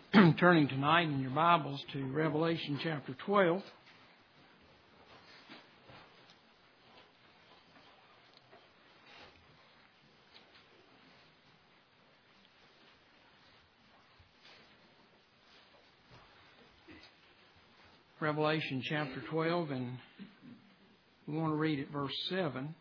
turning tonight in your Bibles to Revelation chapter 12. Revelation chapter 12, and we want to read at verse 7.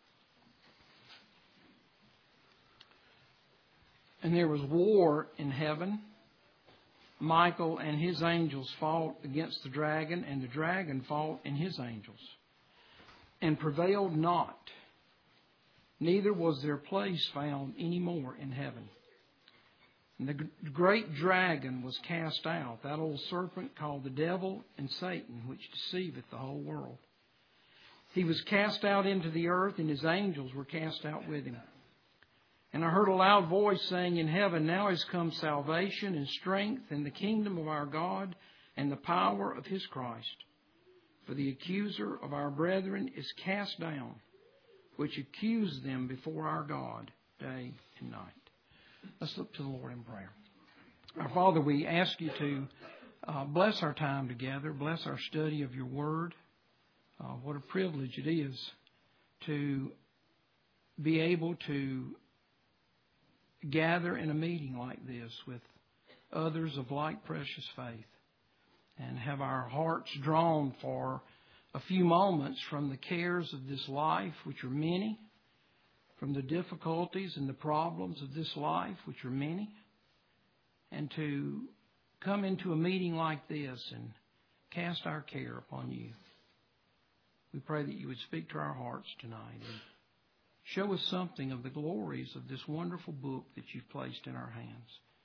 And there was war in heaven. Michael and his angels fought against the dragon, and the dragon fought and his angels, and prevailed not. Neither was their place found any more in heaven. And the great dragon was cast out, that old serpent called the devil and Satan, which deceiveth the whole world. He was cast out into the earth, and his angels were cast out with him. And I heard a loud voice saying in heaven, Now is come salvation and strength and the kingdom of our God and the power of his Christ. For the accuser of our brethren is cast down, which accused them before our God day and night. Let's look to the Lord in prayer. Our Father, we ask you to bless our time together, bless our study of your word. What a privilege it is to be able to gather in a meeting like this with others of like precious faith and have our hearts drawn for a few moments from the cares of this life, which are many, from the difficulties and the problems of this life, which are many, and to come into a meeting like this and cast our care upon you. We pray that you would speak to our hearts tonight and show us something of the glories of this wonderful book that you've placed in our hands.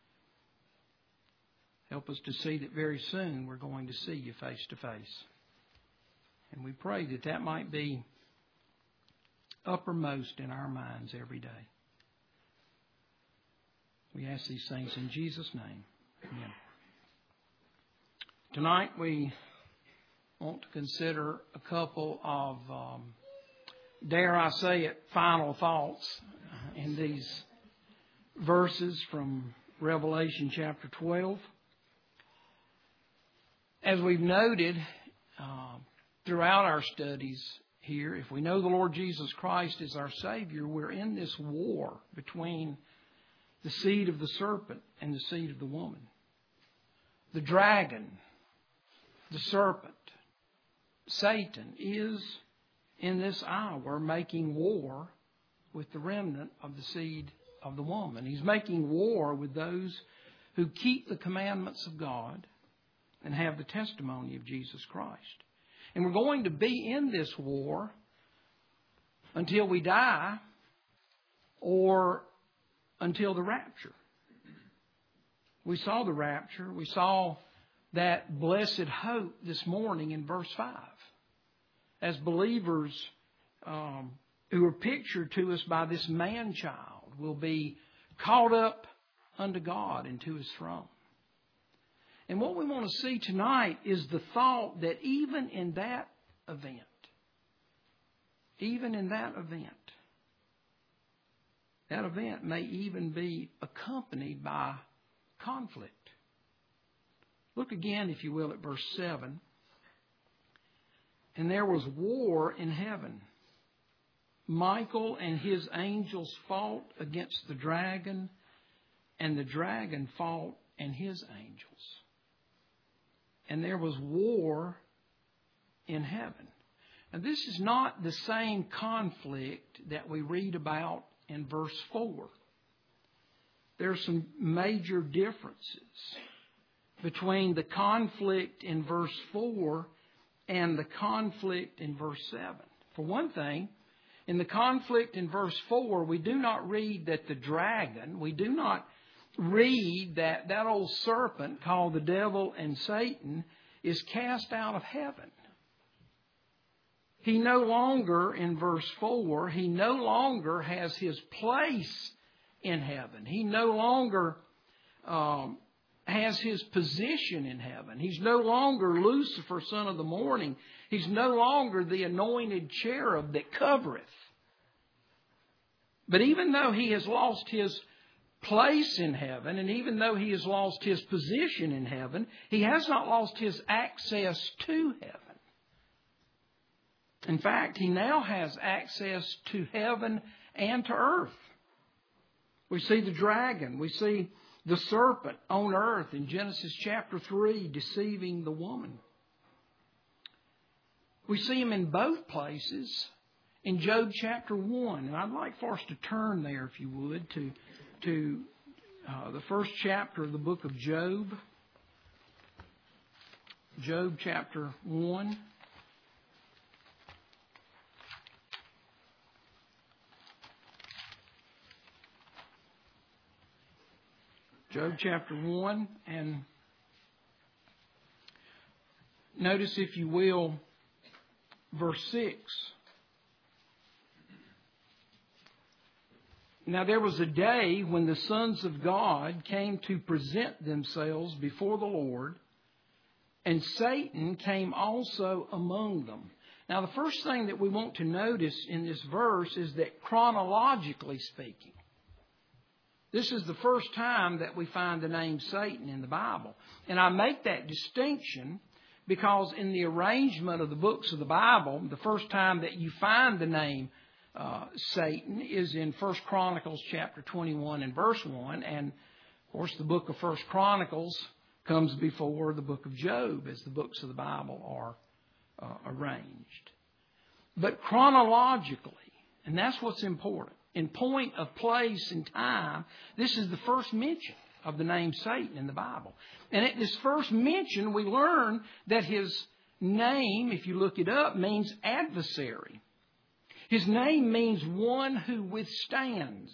Help us to see that very soon we're going to see you face to face. And we pray that that might be uppermost in our minds every day. We ask these things in Jesus' name. Amen. Tonight we want to consider a couple of dare I say it, final thoughts in these verses from Revelation chapter 12. As we've noted throughout our studies here, if we know the Lord Jesus Christ is our Savior, we're in this war between the seed of the serpent and the seed of the woman. The dragon, the serpent, Satan is in this hour making war with the remnant of the seed of the woman. He's making war with those who keep the commandments of God and have the testimony of Jesus Christ. And we're going to be in this war until we die or until the rapture. We saw the rapture. We saw that blessed hope this morning in verse 5. As believers who are pictured to us by this man-child will be caught up unto God and to his throne. And what we want to see tonight is the thought that even in that event, that event may even be accompanied by conflict. Look again, if you will, at verse 7. And there was war in heaven. Michael and his angels fought against the dragon, and the dragon fought and his angels. And there was war in heaven. And this is not the same conflict that we read about in verse 4. There are some major differences between the conflict in verse 4 and the conflict in verse 7. For one thing, in the conflict in verse 4, we do not read that the dragon, we do not read that that old serpent called the devil and Satan is cast out of heaven. He no longer, in verse 4, he no longer has his place in heaven. He no longer has his position in heaven. He's no longer Lucifer, son of the morning. He's no longer the anointed cherub that covereth. But even though he has lost his place in heaven, and even though he has lost his position in heaven, he has not lost his access to heaven. In fact, he now has access to heaven and to earth. We see the dragon, we see the serpent on earth in Genesis chapter 3 deceiving the woman. We see him in both places in Job chapter 1. And I'd like for us to turn there, if you would, to the first chapter of the book of Job. Job chapter 1. Job chapter 1, and notice, if you will, verse 6. Now there was a day when the sons of God came to present themselves before the Lord, and Satan came also among them. Now the first thing that we want to notice in this verse is that chronologically speaking, this is the first time that we find the name Satan in the Bible. And I make that distinction because in the arrangement of the books of the Bible, the first time that you find the name Satan is in 1 Chronicles chapter 21 and verse 1. And, of course, the book of 1 Chronicles comes before the book of Job as the books of the Bible are arranged. But chronologically, and that's what's important, in point of place and time, this is the first mention of the name Satan in the Bible. And at this first mention, we learn that his name, if you look it up, means adversary. His name means one who withstands.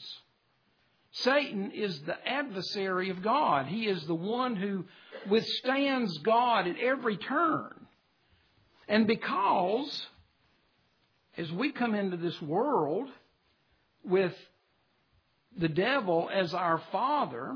Satan is the adversary of God. He is the one who withstands God at every turn. And because, as we come into this world with the devil as our father,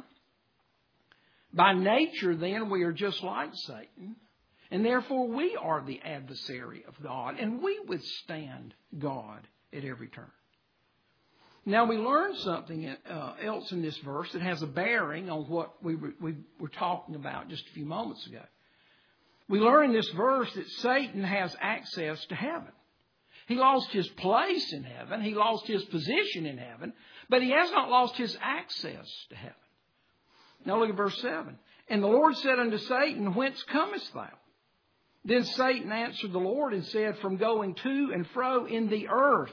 by nature then we are just like Satan, and therefore we are the adversary of God, and we withstand God at every turn. Now we learn something else in this verse that has a bearing on what we were talking about just a few moments ago. We learn in this verse that Satan has access to heaven. He lost his place in heaven. He lost his position in heaven. But he has not lost his access to heaven. Now look at verse 7. And the Lord said unto Satan, Whence comest thou? Then Satan answered the Lord and said, From going to and fro in the earth,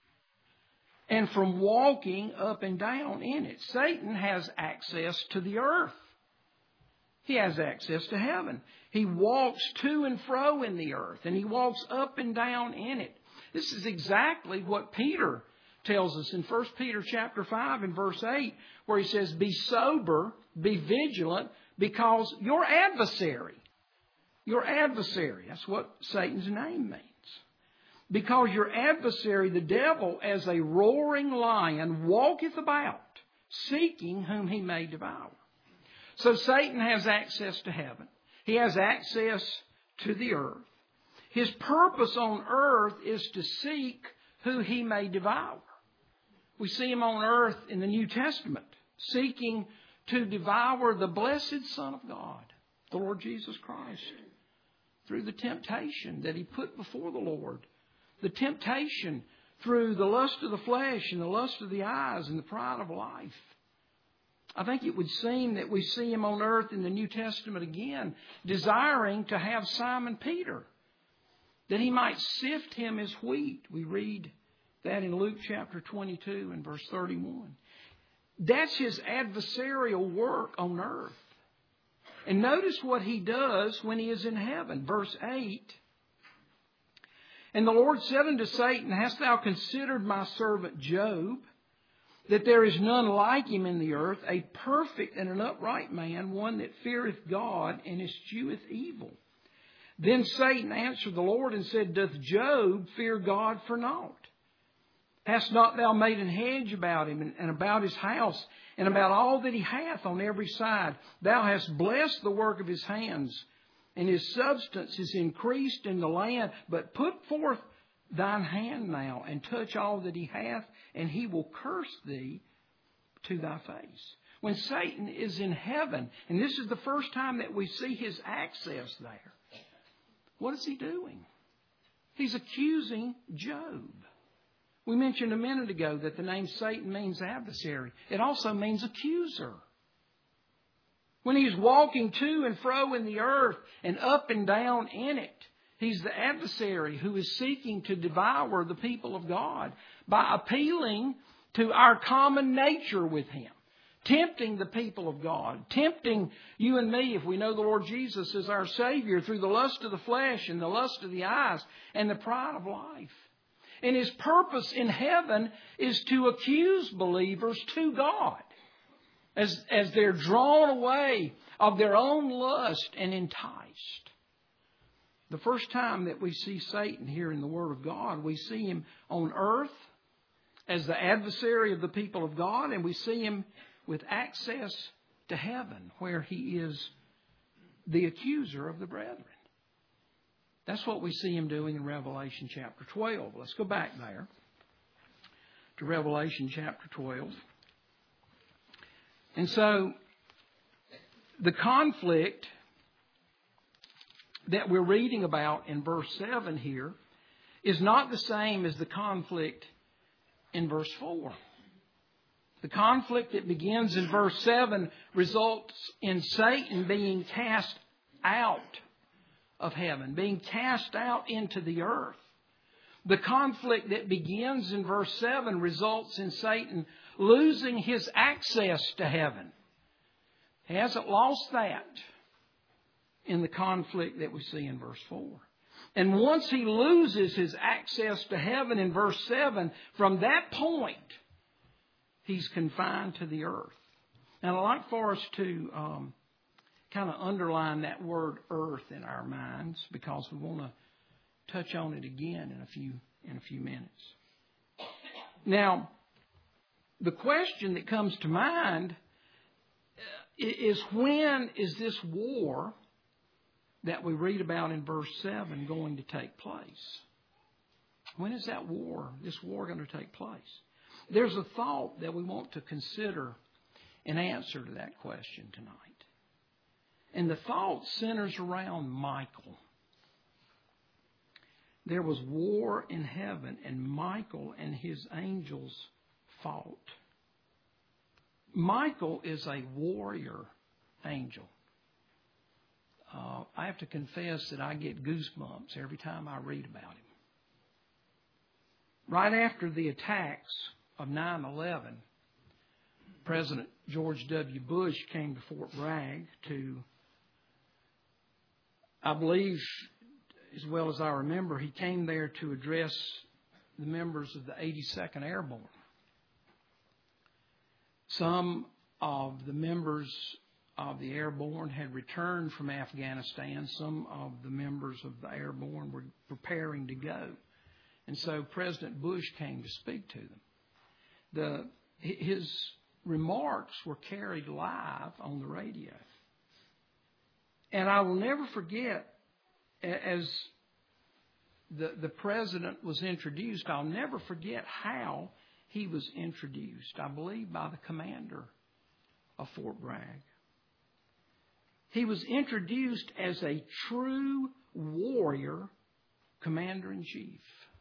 and from walking up and down in it. Satan has access to the earth. He has access to heaven. He walks to and fro in the earth, and he walks up and down in it. This is exactly what Peter tells us in 1 Peter chapter 5 and verse 8, where he says, Be sober, be vigilant, because your adversary, that's what Satan's name means. Because your adversary, the devil, as a roaring lion, walketh about, seeking whom he may devour. So Satan has access to heaven. He has access to the earth. His purpose on earth is to seek who he may devour. We see him on earth in the New Testament, seeking to devour the blessed Son of God, the Lord Jesus Christ, through the temptation that he put before the Lord. The temptation through the lust of the flesh and the lust of the eyes and the pride of life. I think it would seem that we see him on earth in the New Testament again, desiring to have Simon Peter, that he might sift him as wheat. We read that in Luke chapter 22 and verse 31. That's his adversarial work on earth. And notice what he does when he is in heaven. Verse 8. And the Lord said unto Satan, Hast thou considered my servant Job, that there is none like him in the earth, a perfect and an upright man, one that feareth God and escheweth evil? Then Satan answered the Lord and said, Doth Job fear God for naught? Hast not thou made an hedge about him and about his house and about all that he hath on every side? Thou hast blessed the work of his hands, and his substance is increased in the land. But put forth thine hand now and touch all that he hath, and he will curse thee to thy face. when Satan is in heaven. And this is the first time that we see his access there. What is he doing? He's accusing Job. We mentioned a minute ago that the name Satan means adversary. It also means accuser. When he's walking to and fro in the earth and up and down in it, he's the adversary who is seeking to devour the people of God by appealing to our common nature with him, tempting the people of God, tempting you and me, if we know the Lord Jesus as our Savior, through the lust of the flesh and the lust of the eyes and the pride of life. And his purpose in heaven is to accuse believers to God as they're drawn away of their own lust and enticed. The first time that we see Satan here in the Word of God, we see him on earth as the adversary of the people of God, and we see him with access to heaven, where he is the accuser of the brethren. That's what we see him doing in Revelation chapter 12. Let's go back there to Revelation chapter 12. And so, the conflict that we're reading about in verse 7 here is not the same as the conflict in verse 4. The conflict that begins in verse 7 results in Satan being cast out of heaven, being cast out into the earth. The conflict that begins in verse 7 results in Satan losing his access to heaven. He hasn't lost that in the conflict that we see in verse 4. And once he loses his access to heaven in verse 7, from that point, he's confined to the earth. And I'd like for us to kind of underline that word earth in our minds, because we want to touch on it again in a few minutes. Now, the question that comes to mind is, when is this war that we read about in verse 7 going to take place? When is this war going to take place? There's a thought that we want to consider an answer to that question tonight. And the thought centers around Michael. There was war in heaven, and Michael and his angels fought. Michael is a warrior angel. I have to confess that I get goosebumps every time I read about him. Right after the attacks of 9/11, President George W. Bush came to Fort Bragg to, I believe, as well as I remember, he came there to address the members of the 82nd Airborne. Some of the members of the Airborne had returned from Afghanistan. Some of the members of the Airborne were preparing to go. And so President Bush came to speak to them. His remarks were carried live on the radio. And I will never forget, as the president was introduced, I'll never forget how he was introduced, I believe by the commander of Fort Bragg. He was introduced as a true warrior commander-in-chief.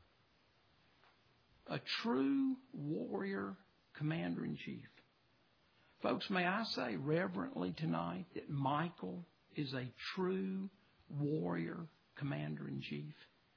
A true warrior commander-in-chief. Folks, may I say reverently tonight that Michael is a true warrior commander-in-chief.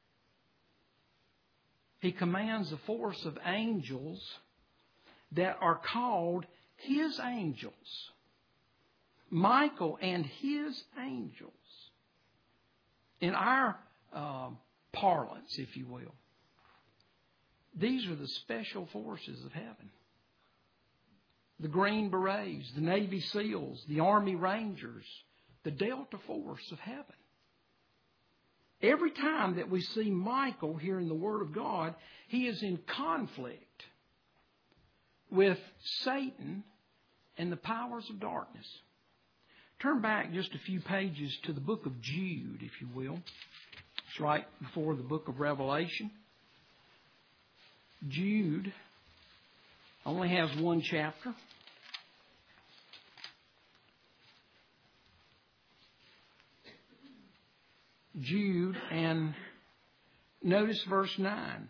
He commands a force of angels that are called his angels. Michael and his angels. In our parlance, if you will. These are the special forces of heaven. The Green Berets, the Navy SEALs, the Army Rangers, the Delta Force of heaven. Every time that we see Michael here in the Word of God, he is in conflict with Satan and the powers of darkness. Turn back just a few pages to the book of Jude, if you will. It's right before the book of Revelation. Jude only has one chapter. Jude and notice verse 9.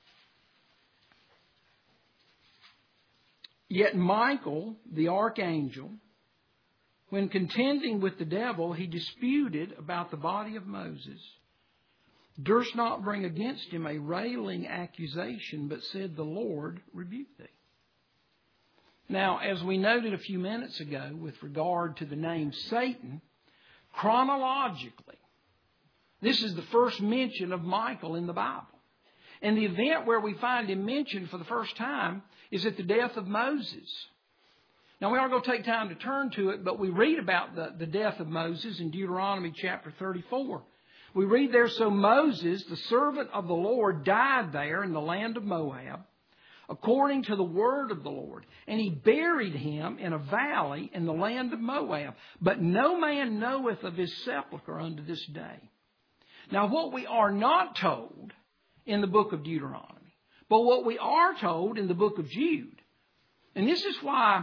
Yet Michael, the archangel, when contending with the devil, he disputed about the body of Moses, durst not bring against him a railing accusation, but said, The Lord rebuke thee. Now, as we noted a few minutes ago with regard to the name Satan, chronologically, this is the first mention of Michael in the Bible. And the event where we find him mentioned for the first time is at the death of Moses. Now, we aren't going to take time to turn to it, but we read about the death of Moses in Deuteronomy chapter 34. We read there, So Moses, the servant of the Lord, died there in the land of Moab, according to the word of the Lord. And he buried him in a valley in the land of Moab. But no man knoweth of his sepulchre unto this day. Now, what we are not told in the book of Deuteronomy, but what we are told in the book of Jude, and this is why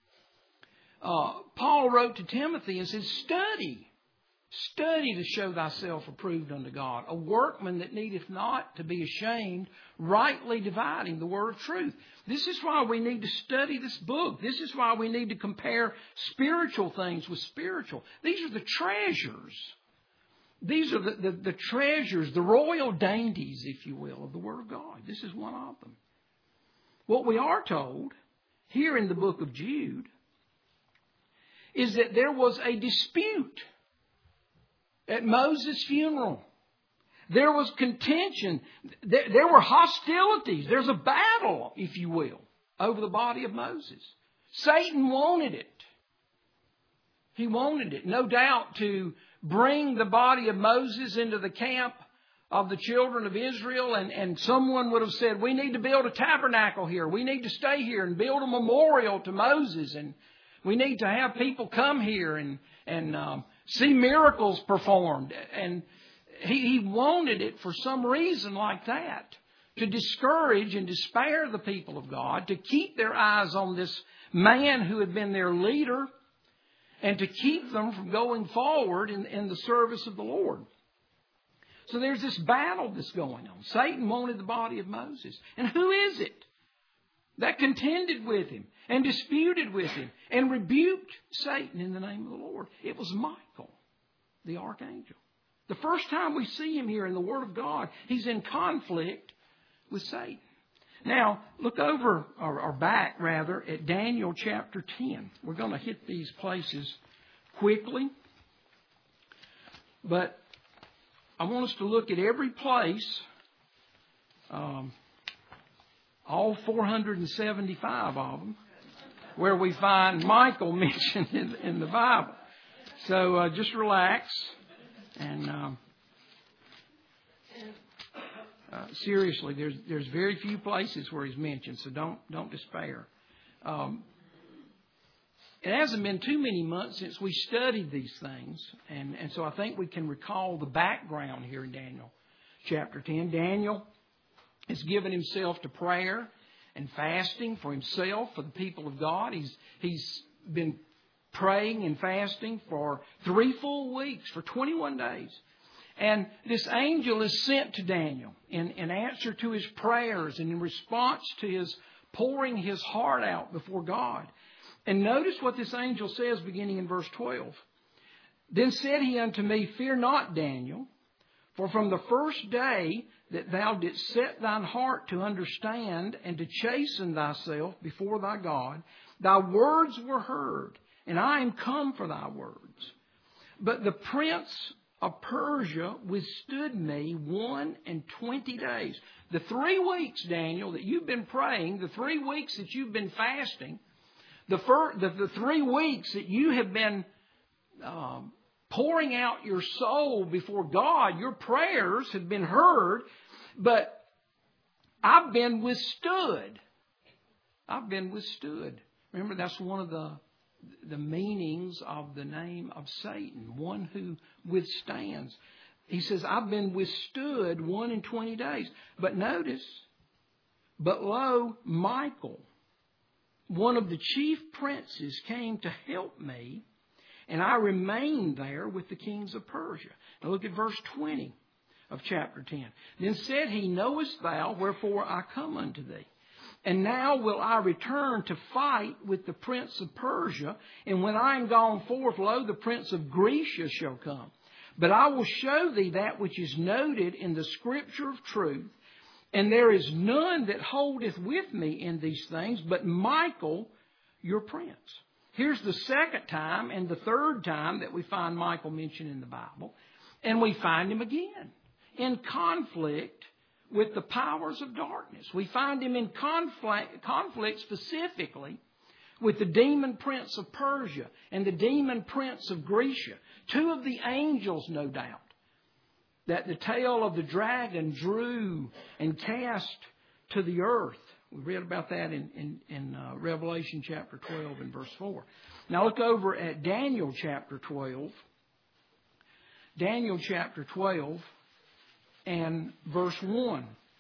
Paul wrote to Timothy and said, Study to show thyself approved unto God, a workman that needeth not to be ashamed, rightly dividing the word of truth. This is why we need to study this book. This is why we need to compare spiritual things with spiritual. These are the treasures. These are the treasures, the royal dainties, if you will, of the Word of God. This is one of them. What we are told here in the book of Jude is that there was a dispute at Moses' funeral. There was contention. There were hostilities. There's a battle, if you will, over the body of Moses. Satan wanted it. He wanted it, no doubt, to bring the body of Moses into the camp of the children of Israel. And someone would have said, we need to build a tabernacle here. We need to stay here and build a memorial to Moses. And we need to have people come here and see miracles performed. And he wanted it for some reason like that, to discourage and despair the people of God, to keep their eyes on this man who had been their leader, and to keep them from going forward in the service of the Lord. So there's this battle that's going on. Satan wanted the body of Moses. And who is it that contended with him and disputed with him and rebuked Satan in the name of the Lord? It was Michael, the archangel. The first time we see him here in the Word of God, he's in conflict with Satan. Now, look over, or back rather, at Daniel chapter 10. We're going to hit these places quickly. But I want us to look at every place, all 475 of them, where we find Michael mentioned in the Bible. So just relax. And seriously, there's very few places where he's mentioned, so don't despair. It hasn't been too many months since we studied these things, and so I think we can recall the background here in Daniel chapter 10. Daniel has given himself to prayer and fasting for himself, for the people of God. He's been praying and fasting for 3 full weeks, for 21 days. And this angel is sent to Daniel in answer to his prayers and in response to his pouring his heart out before God. And notice what this angel says beginning in verse 12. Then said he unto me, Fear not, Daniel, for from the first day that thou didst set thine heart to understand and to chasten thyself before thy God, thy words were heard, and I am come for thy words. But the prince of Persia withstood me 21 days. The 3 weeks, Daniel, that you've been praying, the 3 weeks that you've been fasting, the 3 weeks that you have been pouring out your soul before God, your prayers have been heard, but I've been withstood. I've been withstood. Remember, that's one of the meanings of the name of Satan, one who withstands. He says, I've been withstood 21 days. But notice, but lo, Michael, one of the chief princes, came to help me, and I remained there with the kings of Persia. Now look at verse 20 of chapter 10. Then said he, Knowest thou wherefore I come unto thee? And now will I return to fight with the prince of Persia. And when I am gone forth, lo, the prince of Grecia shall come. But I will show thee that which is noted in the scripture of truth. And there is none that holdeth with me in these things, but Michael, your prince. Here's the second time and the third time that we find Michael mentioned in the Bible. And we find him again in conflict with the powers of darkness. We find him in conflict specifically with the demon prince of Persia and the demon prince of Grecia. Two of the angels, no doubt, that the tail of the dragon drew and cast to the earth. We read about that in Revelation chapter 12 and verse 4. Now look over at Daniel chapter 12. Daniel chapter 12 and verse 1.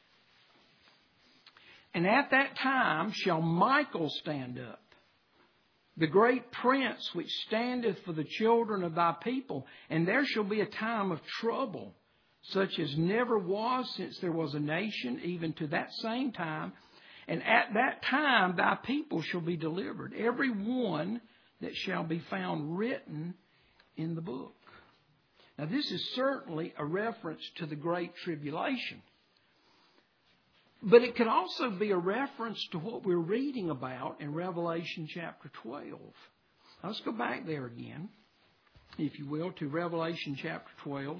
And at that time shall Michael stand up, the great prince which standeth for the children of thy people. And there shall be a time of trouble, such as never was since there was a nation, even to that same time. And at that time thy people shall be delivered, every one that shall be found written in the book. Now this is certainly a reference to the Great Tribulation. But it could also be a reference to what we're reading about in Revelation chapter 12. Now let's go back there again, if you will, to Revelation chapter 12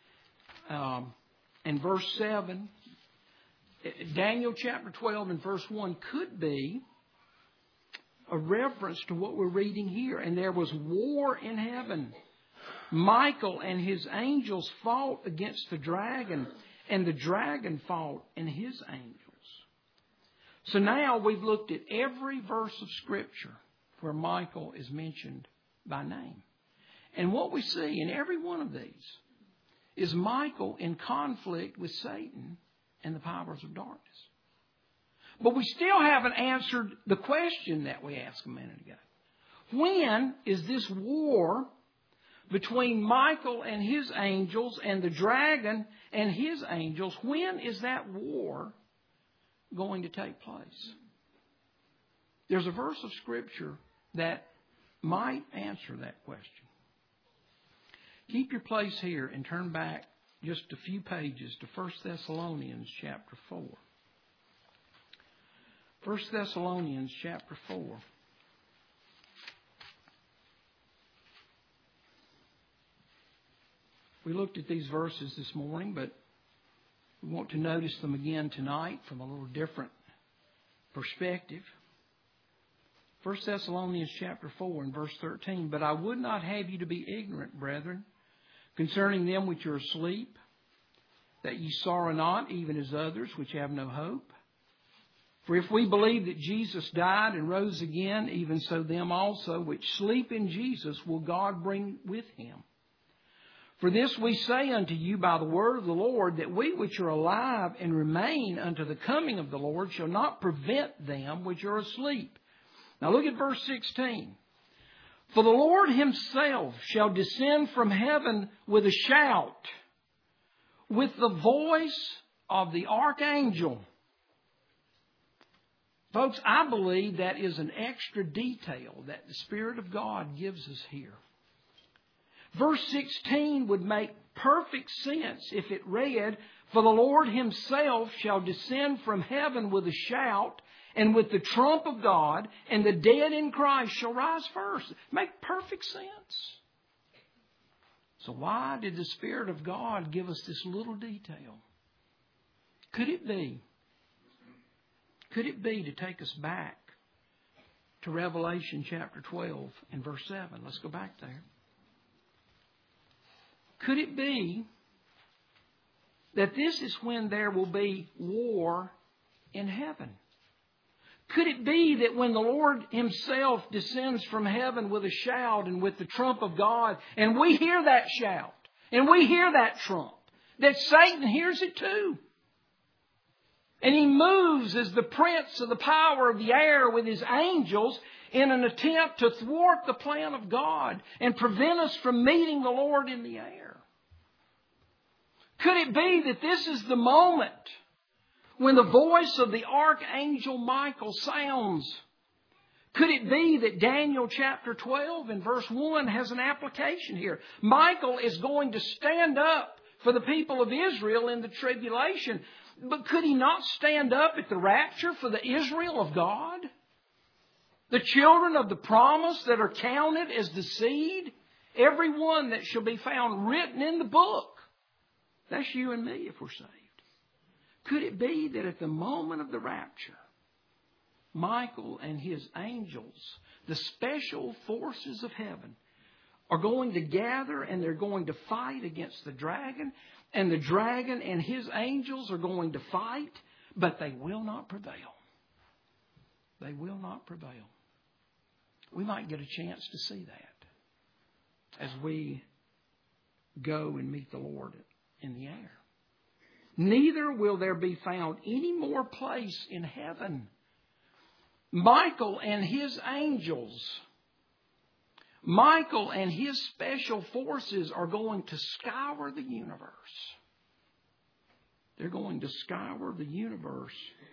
and verse 7. Daniel chapter 12 and verse 1 could be a reference to what we're reading here. And there was war in heaven. Michael and his angels fought against the dragon, and the dragon fought and his angels. So now we've looked at every verse of Scripture where Michael is mentioned by name. And what we see in every one of these is Michael in conflict with Satan and the powers of darkness. But we still haven't answered the question that we asked a minute ago. When is this war between Michael and his angels and the dragon and his angels, when is that war going to take place? There's a verse of Scripture that might answer that question. Keep your place here and turn back just a few pages to 1 Thessalonians chapter 4. 1 Thessalonians chapter 4. We looked at these verses this morning, but we want to notice them again tonight from a little different perspective. 1 Thessalonians chapter 4 and verse 13. But I would not have you to be ignorant, brethren, concerning them which are asleep, that ye sorrow not, even as others which have no hope. For if we believe that Jesus died and rose again, even so them also which sleep in Jesus will God bring with him. For this we say unto you by the word of the Lord, that we which are alive and remain unto the coming of the Lord shall not prevent them which are asleep. Now look at verse 16. For the Lord himself shall descend from heaven with a shout, with the voice of the archangel. Folks, I believe that is an extra detail that the Spirit of God gives us here. Verse 16 would make perfect sense if it read, For the Lord himself shall descend from heaven with a shout, and with the trump of God, and the dead in Christ shall rise first. Make perfect sense. So why did the Spirit of God give us this little detail? Could it be to take us back to Revelation chapter 12 and verse 7? Let's go back there. Could it be that this is when there will be war in heaven? Could it be that when the Lord himself descends from heaven with a shout and with the trump of God, and we hear that shout, and we hear that trump, that Satan hears it too? And he moves as the prince of the power of the air with his angels. in an attempt to thwart the plan of God and prevent us from meeting the Lord in the air? Could it be that this is the moment when the voice of the archangel Michael sounds? Could it be that Daniel chapter 12 and verse 1 has an application here? Michael is going to stand up for the people of Israel in the tribulation. But could he not stand up at the rapture for the Israel of God? The children of the promise that are counted as the seed? Every one that shall be found written in the book. That's you and me if we're saved. Could it be that at the moment of the rapture, Michael and his angels, the special forces of heaven, are going to gather and they're going to fight against the dragon, and the dragon and his angels are going to fight, but they will not prevail. They will not prevail. We might get a chance to see that as we go and meet the Lord in the air. Neither will there be found any more place in heaven. Michael and his angels, Michael and his special forces are going to scour the universe. They're going to scour the universe.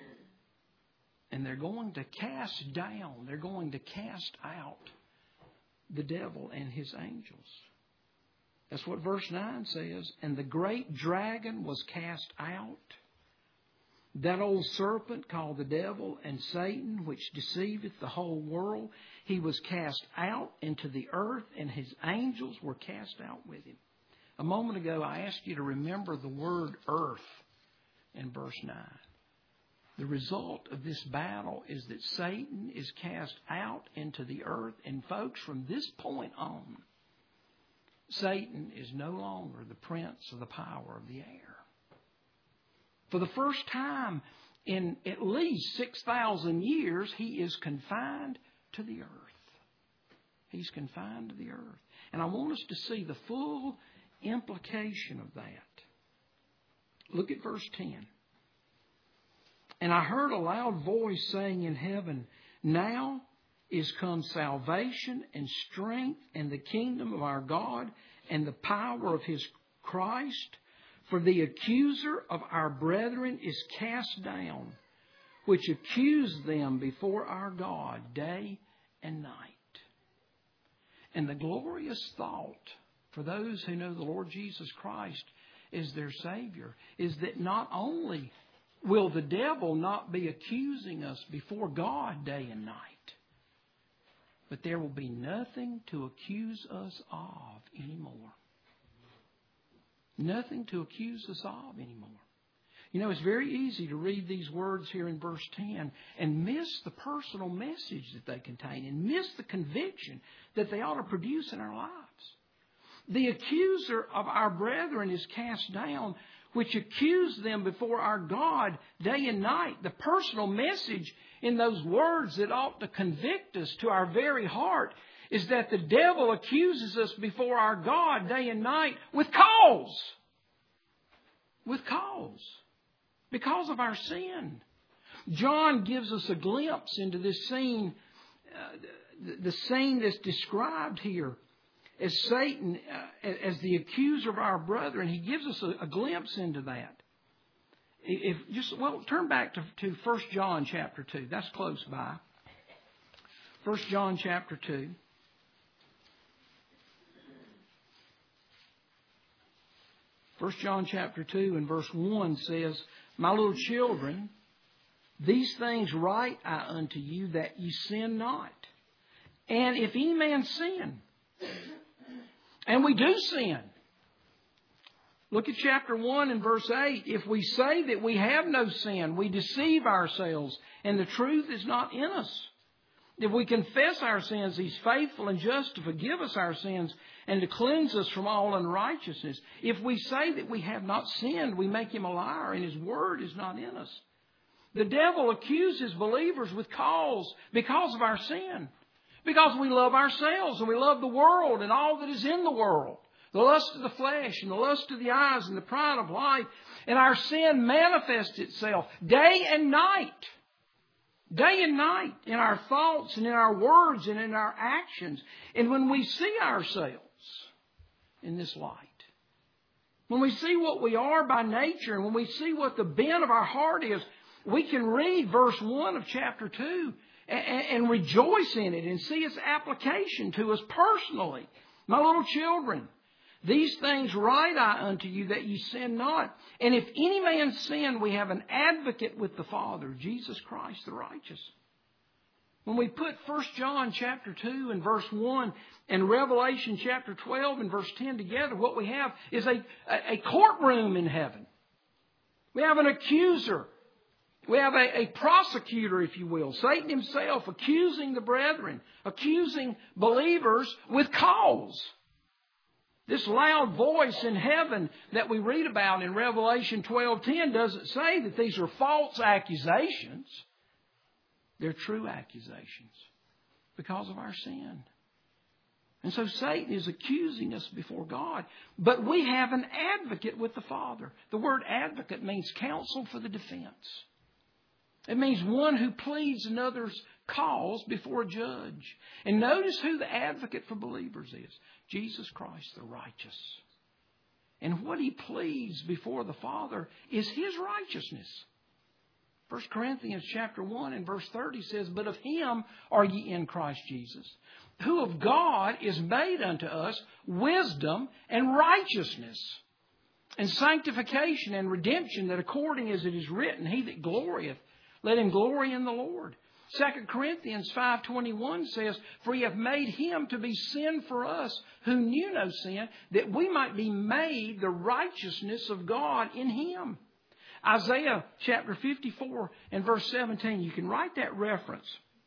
And they're going to cast down, they're going to cast out the devil and his angels. That's what verse 9 says. And the great dragon was cast out, that old serpent called the devil and Satan, which deceiveth the whole world. He was cast out into the earth, and his angels were cast out with him. A moment ago, I asked you to remember the word earth in verse 9. The result of this battle is that Satan is cast out into the earth. And folks, from this point on, Satan is no longer the prince of the power of the air. For the first time in at least 6,000 years, he is confined to the earth. He's confined to the earth. And I want us to see the full implication of that. Look at verse 10. And I heard a loud voice saying in heaven, now is come salvation and strength and the kingdom of our God and the power of his Christ. For the accuser of our brethren is cast down, which accused them before our God day and night. And the glorious thought for those who know the Lord Jesus Christ as their Savior is that not only will the devil not be accusing us before God day and night, but there will be nothing to accuse us of anymore. Nothing to accuse us of anymore. You know, it's very easy to read these words here in verse 10 and miss the personal message that they contain and miss the conviction that they ought to produce in our lives. The accuser of our brethren is cast down, which accused them before our God day and night. The personal message in those words that ought to convict us to our very heart is that the devil accuses us before our God day and night with cause. With cause. Because of our sin. John gives us a glimpse into this scene, the scene that's described here as Satan, as the accuser of our brethren. He gives us a glimpse into that. Turn back to 1 John chapter 2. That's close by. 1 John chapter 2. 1 John chapter 2 and verse 1 says, my little children, these things write I unto you, that ye sin not. And if any man sin, and we do sin. Look at chapter 1 and verse 8. If we say that we have no sin, we deceive ourselves, and the truth is not in us. If we confess our sins, he's faithful and just to forgive us our sins and to cleanse us from all unrighteousness. If we say that we have not sinned, we make him a liar, and his word is not in us. The devil accuses believers with cause because of our sin. Because we love ourselves and we love the world and all that is in the world. The lust of the flesh and the lust of the eyes and the pride of life. And our sin manifests itself day and night. Day and night, in our thoughts and in our words and in our actions. And when we see ourselves in this light, when we see what we are by nature, and when we see what the bent of our heart is, we can read verse 1 of chapter 2 and rejoice in it and see its application to us personally. My little children, these things write I unto you, that ye sin not. And if any man sin, we have an advocate with the Father, Jesus Christ the righteous. When we put 1 John chapter 2 and verse 1 and Revelation chapter 12 and verse 10 together, what we have is a courtroom in heaven. We have an accuser. We have a prosecutor, if you will, Satan himself, accusing the brethren, accusing believers with cause. This loud voice in heaven that we read about in Revelation 12:10 doesn't say that these are false accusations. They're true accusations because of our sin. And so Satan is accusing us before God. But we have an advocate with the Father. The word advocate means counsel for the defense. It means one who pleads another's cause before a judge. And notice who the advocate for believers is. Jesus Christ the righteous. And what he pleads before the Father is his righteousness. 1 Corinthians chapter 1 and verse 30 says, But of him are ye in Christ Jesus, who of God is made unto us wisdom and righteousness, and sanctification and redemption, that according as it is written, He that glorieth, let him glory in the Lord. 2 Corinthians 5:21 says, For he hath made him to be sin for us, who knew no sin, that we might be made the righteousness of God in him. Isaiah chapter 54 and verse 17, you can write that reference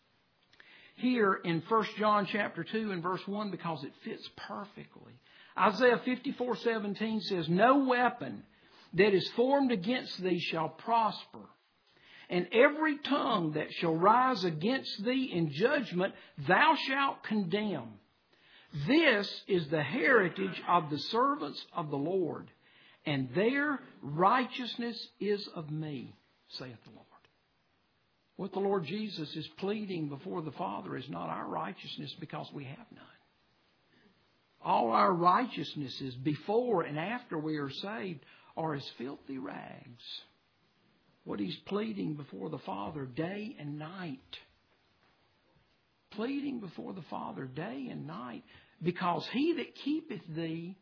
here in 1 John chapter 2 and verse 1 because it fits perfectly. Isaiah 54:17 says, No weapon that is formed against thee shall prosper, and every tongue that shall rise against thee in judgment thou shalt condemn. This is the heritage of the servants of the Lord, and their righteousness is of me, saith the Lord. What the Lord Jesus is pleading before the Father is not our righteousness, because we have none. All our righteousnesses before and after we are saved are as filthy rags. What he's pleading before the Father day and night. Pleading before the Father day and night. Because he that keepeth thee,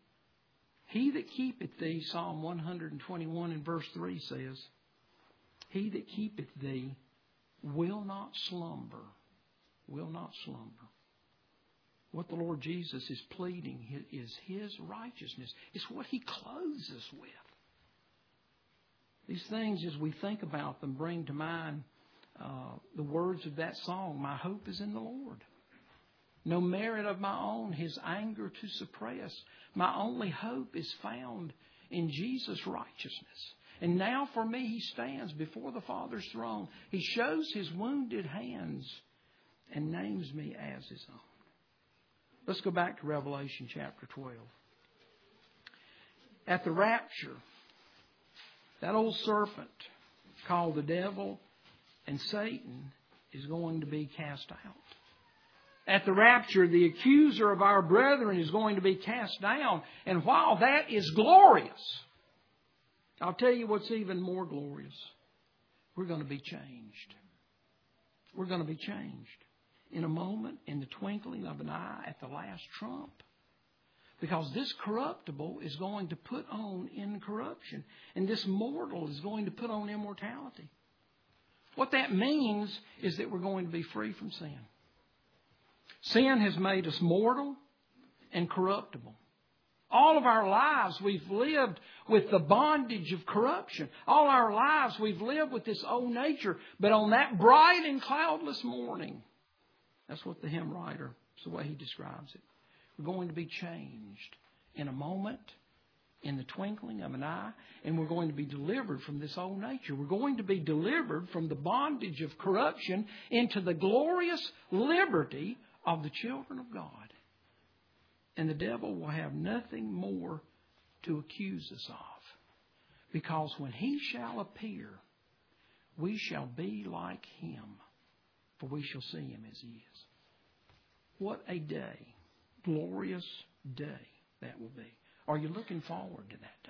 Psalm 121 and verse 3 says, He that keepeth thee will not slumber. Will not slumber. What the Lord Jesus is pleading is his righteousness. It's what he clothes us with. These things, as we think about them, bring to mind the words of that song, My hope is in the Lord. No merit of my own, his anger to suppress. My only hope is found in Jesus' righteousness. And now for me he stands before the Father's throne. He shows his wounded hands and names me as his own. Let's go back to Revelation chapter 12. At the rapture, that old serpent called the devil and Satan is going to be cast out. At the rapture, the accuser of our brethren is going to be cast down. And while that is glorious, I'll tell you what's even more glorious. We're going to be changed. We're going to be changed. In a moment, in the twinkling of an eye, at the last trump. Because this corruptible is going to put on incorruption. And this mortal is going to put on immortality. What that means is that we're going to be free from sin. Sin has made us mortal and corruptible. All of our lives we've lived with the bondage of corruption. All our lives we've lived with this old nature. But on that bright and cloudless morning, that's what the hymn writer, it's the way he describes it. We're going to be changed in a moment, in the twinkling of an eye, and we're going to be delivered from this old nature. We're going to be delivered from the bondage of corruption into the glorious liberty of the children of God. And the devil will have nothing more to accuse us of. Because when he shall appear, we shall be like him, for we shall see Him as He is. What a day, glorious day that will be. Are you looking forward to that day?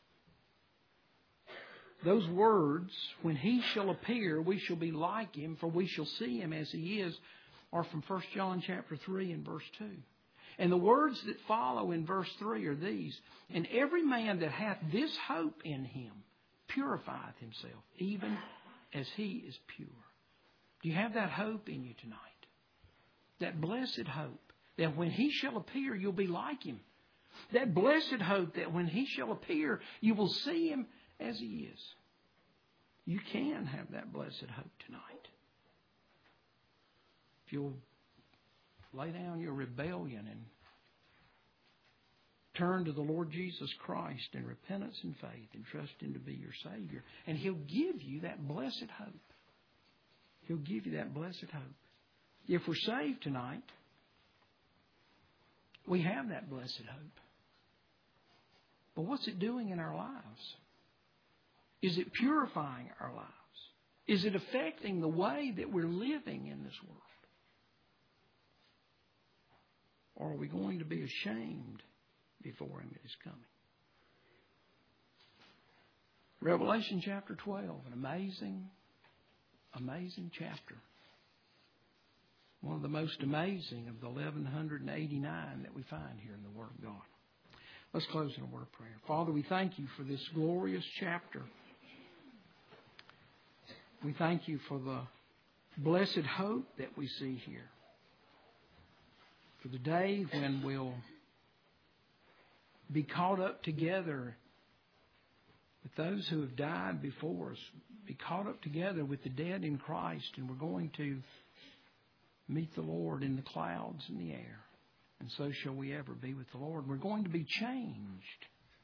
Those words, when He shall appear, we shall be like Him, for we shall see Him as He is, are from 1 John chapter 3 and verse 2. And the words that follow in verse 3 are these: and every man that hath this hope in Him purifieth himself, even as He is pure. Do you have that hope in you tonight? That blessed hope that when He shall appear, you'll be like Him. That blessed hope that when He shall appear, you will see Him as He is. You can have that blessed hope tonight. If you'll lay down your rebellion and turn to the Lord Jesus Christ in repentance and faith and trust Him to be your Savior, and He'll give you that blessed hope. He'll give you that blessed hope. If we're saved tonight, we have that blessed hope. But what's it doing in our lives? Is it purifying our lives? Is it affecting the way that we're living in this world? Or are we going to be ashamed before Him at His coming? Revelation chapter 12, an amazing chapter. One of the most amazing of the 1189 that we find here in the Word of God. Let's close in a word of prayer. Father, we thank You for this glorious chapter. We thank You for the blessed hope that we see here. For the day when we'll be caught up together with those who have died before us, be caught up together with the dead in Christ, and we're going to meet the Lord in the clouds in the air. And so shall we ever be with the Lord. We're going to be changed.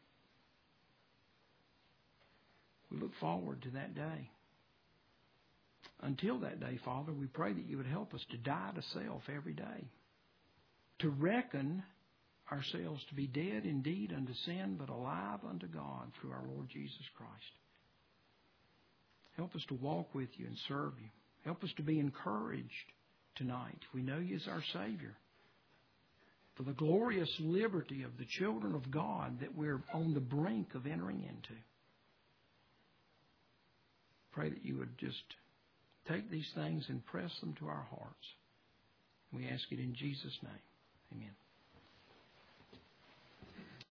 We look forward to that day. Until that day, Father, we pray that You would help us to die to self every day. To reckon ourselves to be dead indeed unto sin, but alive unto God through our Lord Jesus Christ. Help us to walk with You and serve You. Help us to be encouraged tonight. We know You as our Savior. For the glorious liberty of the children of God that we're on the brink of entering into. Pray that You would just take these things and press them to our hearts. We ask it in Jesus' name. Amen.